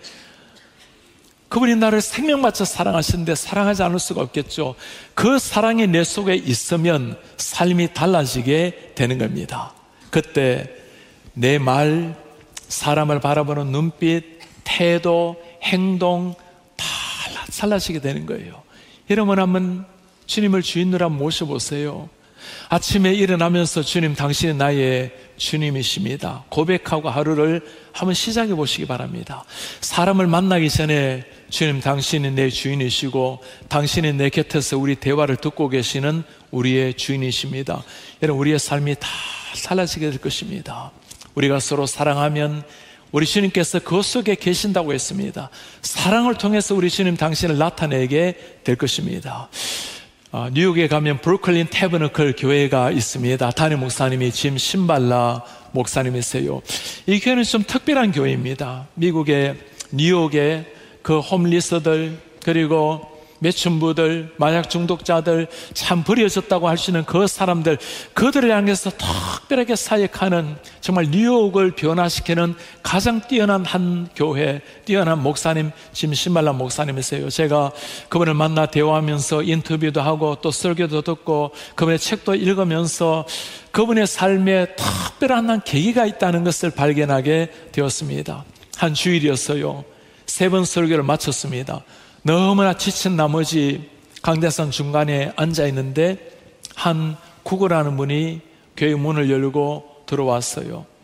그분이 나를 생명 바쳐 사랑하시는데 사랑하지 않을 수가 없겠죠. 그 사랑이 내 속에 있으면 삶이 달라지게 되는 겁니다. 그때 내 말, 사람을 바라보는 눈빛, 태도, 행동 다 달라지게 되는 거예요. 여러분, 한번 주님을 주인으로 한번 모셔보세요. 아침에 일어나면서 주님, 당신이 나의 주님이십니다. 고백하고 하루를 한번 시작해 보시기 바랍니다. 사람을 만나기 전에 주님, 당신이 내 주인이시고 당신이 내 곁에서 우리 대화를 듣고 계시는 우리의 주인이십니다. 여러분, 우리의 삶이 다 달라지게 될 것입니다. 우리가 서로 사랑하면 우리 주님께서 그 속에 계신다고 했습니다. 사랑을 통해서 우리 주님 당신을 나타내게 될 것입니다. 뉴욕에 가면 브루클린 태버너클 교회가 있습니다. 담임 목사님이 짐 신발라 목사님이세요. 이 교회는 좀 특별한 교회입니다. 미국의 뉴욕의 그 홈리스들, 그리고 매춘부들, 마약 중독자들, 참 버려졌다고 할 수 있는 그 사람들, 그들을 향해서 특별하게 사역하는, 정말 뉴욕을 변화시키는 가장 뛰어난 한 교회, 뛰어난 목사님, 짐 신발라 목사님이세요. 제가 그분을 만나 대화하면서 인터뷰도 하고 또 설교도 듣고 그분의 책도 읽으면서 그분의 삶에 특별한 한 계기가 있다는 것을 발견하게 되었습니다. 한 주일이었어요. 3번 설교를 마쳤습니다. 너무나 지친 나머지 강대산 중간에 앉아있는데 한 구걸하는 분이 교회 문을 열고 들어왔어요.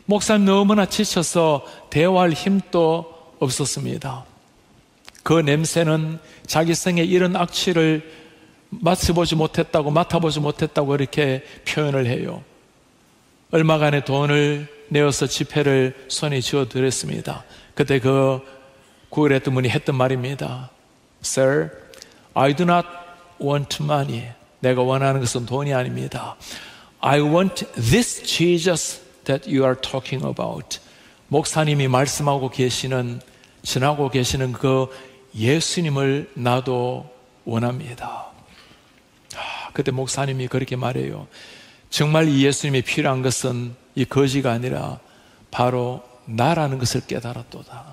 목사님 너무나 지쳐서 대화할 힘도 없었습니다. 그 냄새는 자기 생에 이런 악취를 맡아보지 못했다고 이렇게 표현을 해요. 얼마간의 돈을 내어서 지폐를 손에 쥐어드렸습니다. 그때 그 구걸했던 분이 했던 말입니다. Sir, I do not want money. 내가 원하는 것은 돈이 아닙니다. I want this Jesus that you are talking about. 목사님이 말씀하고 계시는, 전하고 계시는 그 예수님을 나도 원합니다. 그때 목사님이 그렇게 말해요. 정말 이 예수님이 필요한 것은 이 거지가 아니라 바로 나라는 것을 깨달았도다.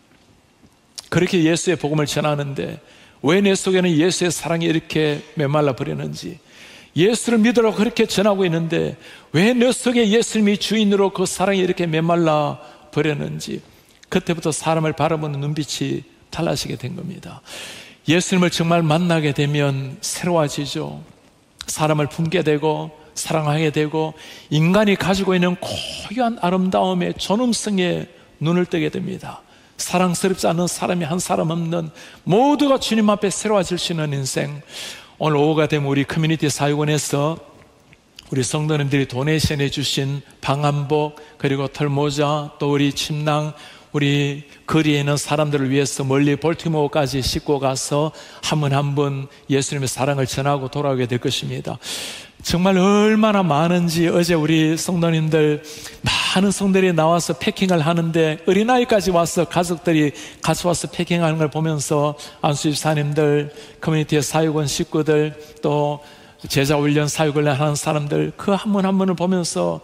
그렇게 예수의 복음을 전하는데 왜 내 속에는 예수의 사랑이 이렇게 메말라 버리는지, 예수를 믿으라고 그렇게 전하고 있는데 왜 내 속에 예수님이 주인으로 그 사랑이 이렇게 메말라 버렸는지, 그때부터 사람을 바라보는 눈빛이 달라지게 된 겁니다. 예수님을 정말 만나게 되면 새로워지죠. 사람을 품게 되고 사랑하게 되고 인간이 가지고 있는 고유한 아름다움의 존엄성에 눈을 뜨게 됩니다. 사랑스럽지 않은 사람이 한 사람 없는, 모두가 주님 앞에 새로워질 수 있는 인생. 오늘 오후가 되면 우리 커뮤니티 사역원에서 우리 성도님들이 도네이션해 주신 방한복, 그리고 털모자, 또 우리 침낭, 우리 거리에 있는 사람들을 위해서 멀리 볼티모어까지 싣고 가서 한 분 한 분 예수님의 사랑을 전하고 돌아오게 될 것입니다. 정말 얼마나 많은지, 어제 우리 성도님들 많은 성들이 나와서 패킹을 하는데 어린아이까지 와서 가족들이 같이 와서 패킹하는 걸 보면서 안수집사님들, 커뮤니티의 사역원 식구들, 또 제자훈련 사역을 하는 사람들, 그 한 분 한 분을 보면서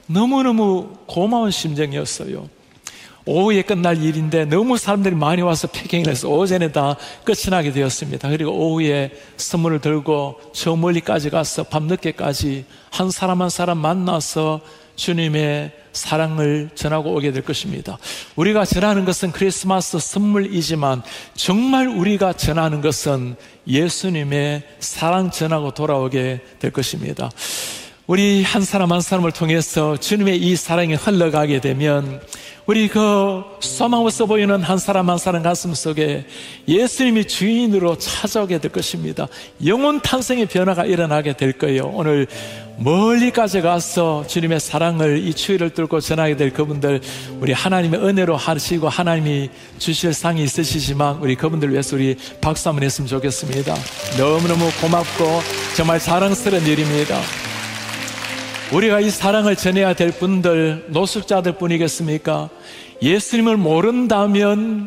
너무너무 고마운 심정이었어요. 오후에 끝날 일인데 너무 사람들이 많이 와서 패킹을 해서 오전에 다 끝이 나게 되었습니다. 그리고 오후에 선물을 들고 저 멀리까지 가서 밤늦게까지 한 사람 한 사람 만나서 주님의 사랑을 전하고 오게 될 것입니다. 우리가 전하는 것은 크리스마스 선물이지만 정말 우리가 전하는 것은 예수님의 사랑 전하고 돌아오게 될 것입니다. 우리 한 사람 한 사람을 통해서 주님의 이 사랑이 흘러가게 되면 우리 그 소망 없어 보이는 한 사람 한 사람 가슴 속에 예수님이 주인으로 찾아오게 될 것입니다. 영혼 탄생의 변화가 일어나게 될 거예요. 오늘 멀리까지 가서 주님의 사랑을 이 추위를 뚫고 전하게 될 그분들, 우리 하나님의 은혜로 하시고 하나님이 주실 상이 있으시지만 우리 그분들 위해서 우리 박수 한번 했으면 좋겠습니다. 너무너무 고맙고 정말 자랑스러운 일입니다. 우리가 이 사랑을 전해야 될 분들, 노숙자들 뿐이겠습니까? 예수님을 모른다면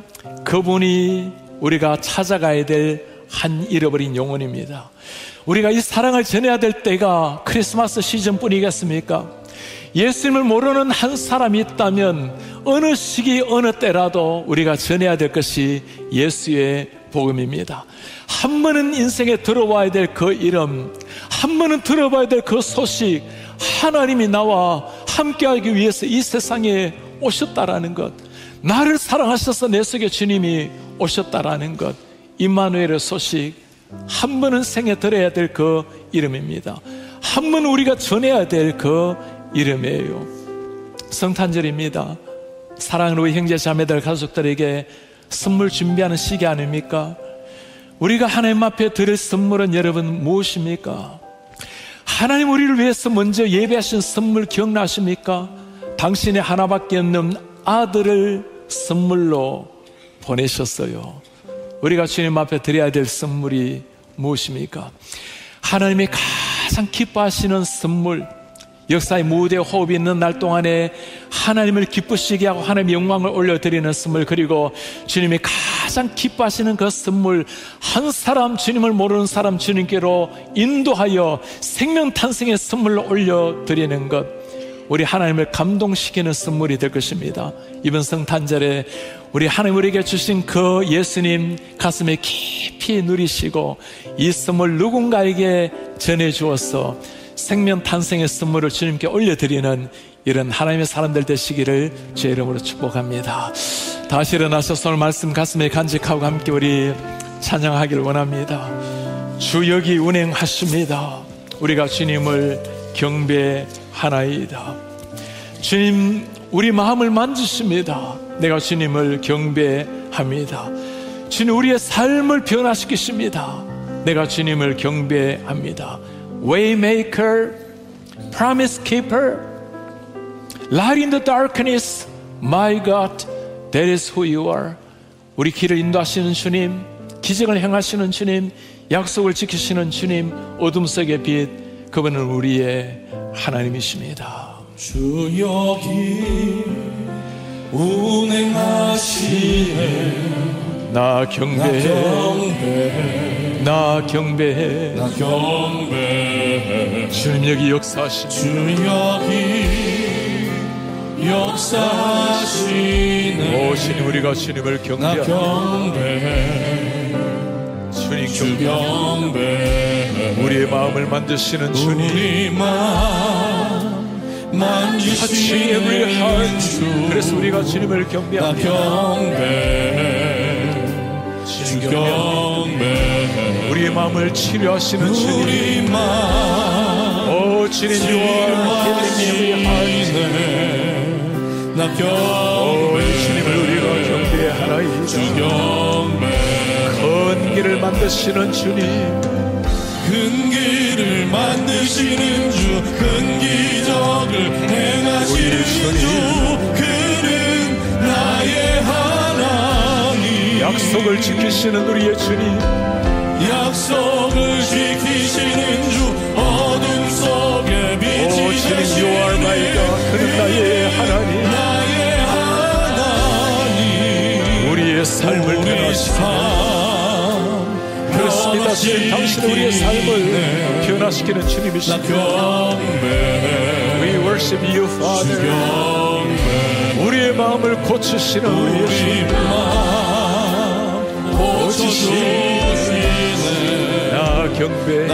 그분이 우리가 찾아가야 될 한 잃어버린 영혼입니다. 우리가 이 사랑을 전해야 될 때가 크리스마스 시즌 뿐이겠습니까? 예수님을 모르는 한 사람이 있다면 어느 시기 어느 때라도 우리가 전해야 될 것이 예수의 복음입니다. 한 번은 인생에 들어와야 될 그 이름, 한 번은 들어봐야 될 그 소식, 하나님이 나와 함께하기 위해서 이 세상에 오셨다라는 것, 나를 사랑하셔서 내 속에 주님이 오셨다라는 것, 임마누엘의 소식, 한 번은 생에 들어야 될 그 이름입니다. 한 번 우리가 전해야 될 그 이름이에요. 성탄절입니다. 사랑하는 우리 형제 자매들 가족들에게 선물 준비하는 시기 아닙니까? 우리가 하나님 앞에 드릴 선물은 여러분 무엇입니까? 하나님 우리를 위해서 먼저 예배하신 선물 기억나십니까? 당신의 하나밖에 없는 아들을 선물로 보내셨어요. 우리가 주님 앞에 드려야 될 선물이 무엇입니까? 하나님이 가장 기뻐하시는 선물, 역사의 무대에 호흡이 있는 날 동안에 하나님을 기쁘시게 하고 하나님의 영광을 올려드리는 선물, 그리고 주님이 가장 기뻐하시는 그 선물, 한 사람, 주님을 모르는 사람 주님께로 인도하여 생명 탄생의 선물로 올려드리는 것, 우리 하나님을 감동시키는 선물이 될 것입니다. 이번 성탄절에 우리 하나님 우리에게 주신 그 예수님 가슴에 깊이 누리시고 이 선물 누군가에게 전해주어서 생명 탄생의 선물을 주님께 올려드리는 이런 하나님의 사람들 되시기를 주의 이름으로 축복합니다. 다시 일어나셔서 오늘 말씀 가슴에 간직하고 함께 우리 찬양하기를 원합니다. 주 여기 운행하십니다. 우리가 주님을 경배하나이다. 주님 우리 마음을 만지십니다. 내가 주님을 경배합니다. 주님 우리의 삶을 변화시키십니다. 내가 주님을 경배합니다. Waymaker, Promise Keeper, Light in the darkness, My God, that is who you are. 우리 길을 인도하시는 주님, 기적을 행하시는 주님, 약속을 지키시는 주님, 어둠 속의 빛, 그분은 우리의 하나님이십니다. 주 여기 운행하시네. 나 경배해, 나 경배해, 나 경배해. 주님 여기 역사하시네. 주 여기 역사하시네. 오 주님 우리가 주님을 나 경배합니다. 경배해. 주님 주 경배해. 우리의 마음을 만드시는 주님, 우리 마음 만지시는 주. 그래서 우리가 주님을 나 경배합니다. 경배해. 주 경배해. 우리의 마음을 치료하시는 주님, 우리 마음 오 주님 You are healing every heart. 나 오 경배해. 주님을 우리가 경배하나이다. 주 경배해. 큰 길을 만드시는 주님, 큰 길을 만드시는 주, 큰 기적을 행하시는 주, 그는 나의 하나님. 약속을 지키시는 우리의 주님, 약속을 지키시는 주, 어둠 속에 오 빛이 주님 되시는 You are my God. 그는 나의 하나님, 나의 하나님. 우리의 삶을 변화시키는, 그렇습니다. 주님 당신은 우리의 삶을 변화시키는 주님이십니다. We worship you, Father. 우리의 마음을 고치시는 우리의 주님, 고치시네. 나 경배해, 나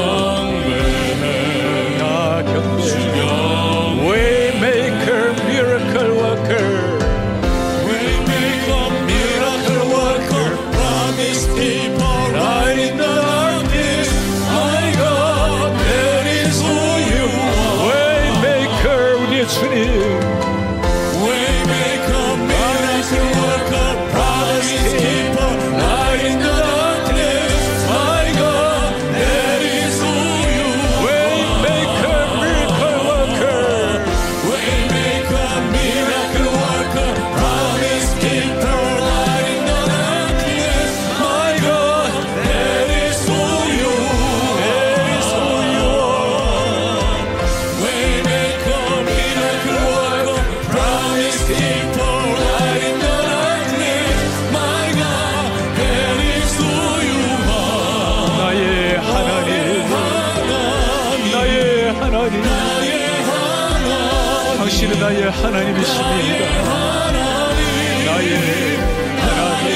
경배해. Waymaker, miracle worker, Waymaker, miracle worker, promise keeper, light in the darkness, my God, that is who you are. Waymaker 우리의 주님, Waymaker, miracle worker, promise keeper, light in the darkness, my God, that is who you are. Waymaker, miracle worker, Waymaker, miracle worker, promise keeper, light in the darkness, my God, that is who you are. Waymaker, miracle worker, promise keeper, light in the darkness, my God, that is who you are. 나의 하나님, 나의 하나님, 당신은 나의 하나님이십니다. 나의 하나님.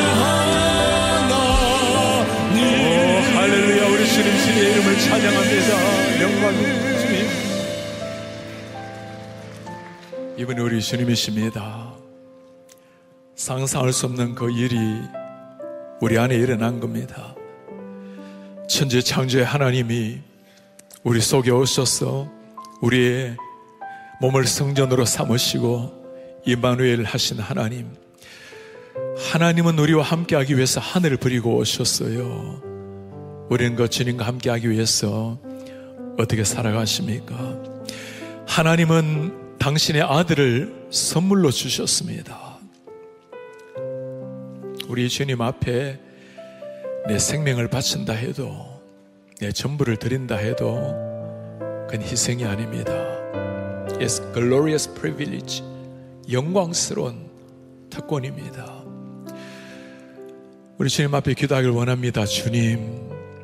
오 할렐루야. 우리 주님 주님의 이름을 찬양합니다. 영광 주님. 이분이 우리 주님이십니다. 상상할 수 없는 그 일이 우리 안에 일어난 겁니다. 천지 창조의 하나님이 우리 속에 오셔서 우리의 몸을 성전으로 삼으시고 임마누엘 하신 하나님, 하나님은 우리와 함께하기 위해서 하늘을 버리고 오셨어요. 우리는 그 주님과 함께하기 위해서 어떻게 살아가십니까? 하나님은 당신의 아들을 선물로 주셨습니다. 우리 주님 앞에 내 생명을 바친다 해도, 내 전부를 드린다 해도 그건 희생이 아닙니다. It's glorious privilege, 영광스러운 특권입니다. 우리 주님 앞에 기도하길 원합니다. 주님,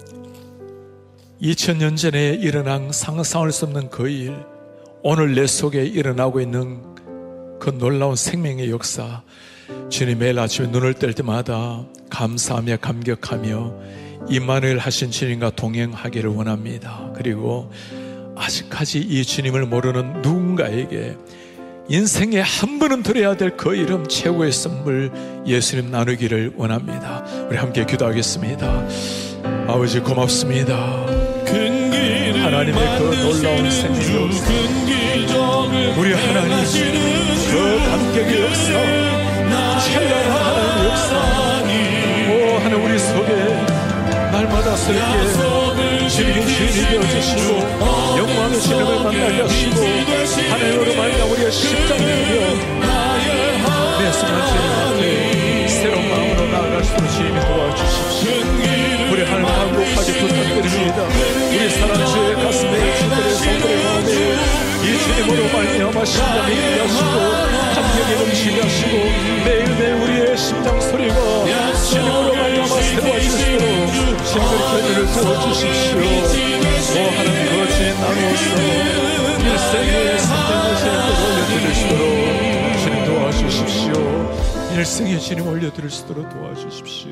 2000년 전에 일어난 상상할 수 없는 그 일, 오늘 내 속에 일어나고 있는 그 놀라운 생명의 역사, 주님 매일 아침에 눈을 뜰 때마다 감사하며 감격하며 임마누엘 하신 주님과 동행하기를 원합니다. 그리고 아직까지 이 주님을 모르는 누군가에게 인생에 한 번은 들어야 될 그 이름, 최고의 선물 예수님 나누기를 원합니다. 우리 함께 기도하겠습니다. 아버지 고맙습니다. 큰 길을 하나님의 그 놀라운 생명 역사, 우리 하나님 그 감격의 역사, 찬란한 하나님의 역사, 오 하나님 우리 속에 날마다 새롭게 주님이 주인이 되어주시고 영광의 주님을 만나게 하시고 하나님으로 말미암아 우리의 십자가를 이겨 내 순간 주님 앞에 새로운 마음으로 나아갈 수 있도록 주님이 도와주십시오. 우리 하나님 간곡하게 부탁드립니다. 우리 사랑주의 가슴에 주들의 성들의 마음에 이 주님으로 말미암아 심장이 일게 하시고 감격이 넘치게 하시고 매일매일 우리의 심장 소리가 주님으로 말미암아 새로워질 수 있도록 주님의 견인을 도와주십시오. 오 하나님 그 주님 나누어서 일생의 삶의 주님께로 올려드릴 수 있도록 주님 도와주십시오. 일생의 주님 올려드릴 수 있도록 도와주십시오.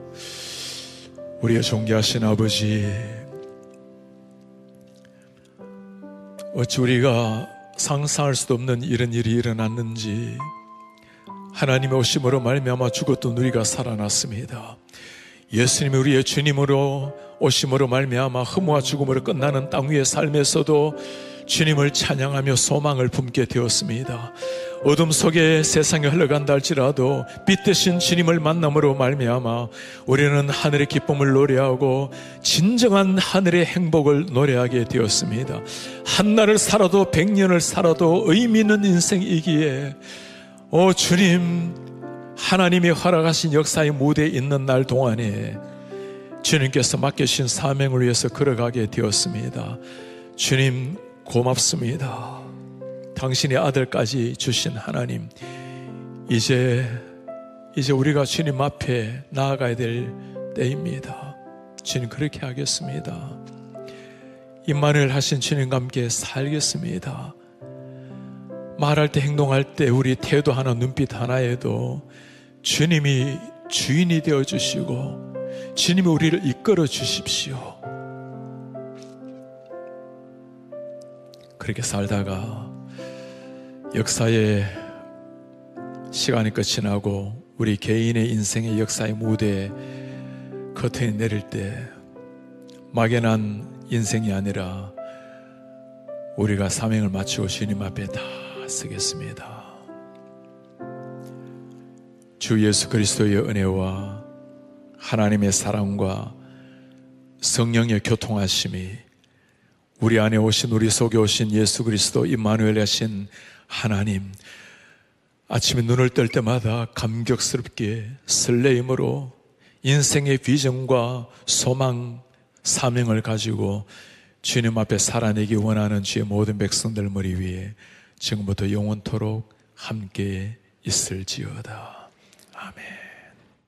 우리의 존귀하신 아버지, 어찌 우리가 상상할 수도 없는 이런 일이 일어났는지 하나님의 오심으로 말미암아 죽었던 우리가 살아났습니다. 예수님이 우리의 주님으로 오심으로 말미암아 허무와 죽음으로 끝나는 땅 위의 삶에서도 주님을 찬양하며 소망을 품게 되었습니다. 어둠 속에 세상이 흘러간다 할지라도 빛 대신 주님을 만남으로 말미암아 우리는 하늘의 기쁨을 노래하고 진정한 하늘의 행복을 노래하게 되었습니다. 한날을 살아도 100년을 살아도 의미 있는 인생이기에 오 주님, 하나님이 허락하신 역사의 무대에 있는 날 동안에 주님께서 맡겨주신 사명을 위해서 걸어가게 되었습니다. 주님 고맙습니다. 당신의 아들까지 주신 하나님, 이제 우리가 주님 앞에 나아가야 될 때입니다. 주님 그렇게 하겠습니다. 임마누엘 하신 주님과 함께 살겠습니다. 말할 때 행동할 때 우리 태도 하나 눈빛 하나에도 주님이 주인이 되어주시고 주님이 우리를 이끌어 주십시오. 그렇게 살다가 역사의 시간이 끝이 나고 우리 개인의 인생의 역사의 무대에 커튼이 내릴 때 막연한 인생이 아니라 우리가 사명을 마치고 주님 앞에 다 서겠습니다. 주 예수 그리스도의 은혜와 하나님의 사랑과 성령의 교통하심이 우리 안에 오신, 우리 속에 오신 예수 그리스도 임마누엘 하신 하나님, 아침에 눈을 뜰 때마다 감격스럽게 설레임으로 인생의 비전과 소망, 사명을 가지고 주님 앞에 살아내기 원하는 주의 모든 백성들 머리 위에 지금부터 영원토록 함께 있을지어다. 아멘.